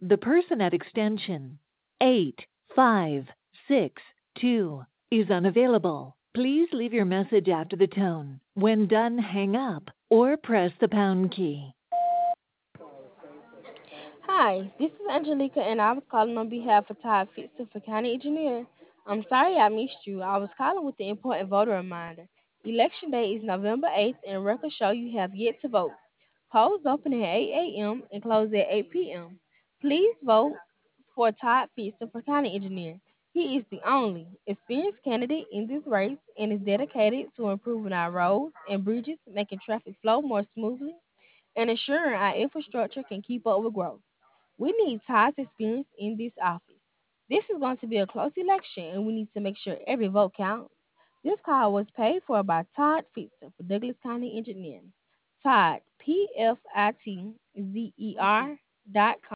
The person at extension 8562 is unavailable. Please leave your message after the tone. When done, hang up or press the pound key. Hi, this is Angelica, and I was calling on behalf of Todd Fitzer for County Engineer. I'm sorry I missed you. I was calling with the important voter reminder. Election day is November 8th, and records show you have yet to vote. Polls open at 8 a.m. and close at 8 p.m. Please vote for Todd Fitzer for County Engineer. He is the only experienced candidate in this race and is dedicated to improving our roads and bridges, making traffic flow more smoothly, and ensuring our infrastructure can keep up with growth. We need Todd's experience in this office. This is going to be a close election, and we need to make sure every vote counts. This call was paid for by Todd Fitzer for Douglas County Engineering. Todd, PFITZER.com.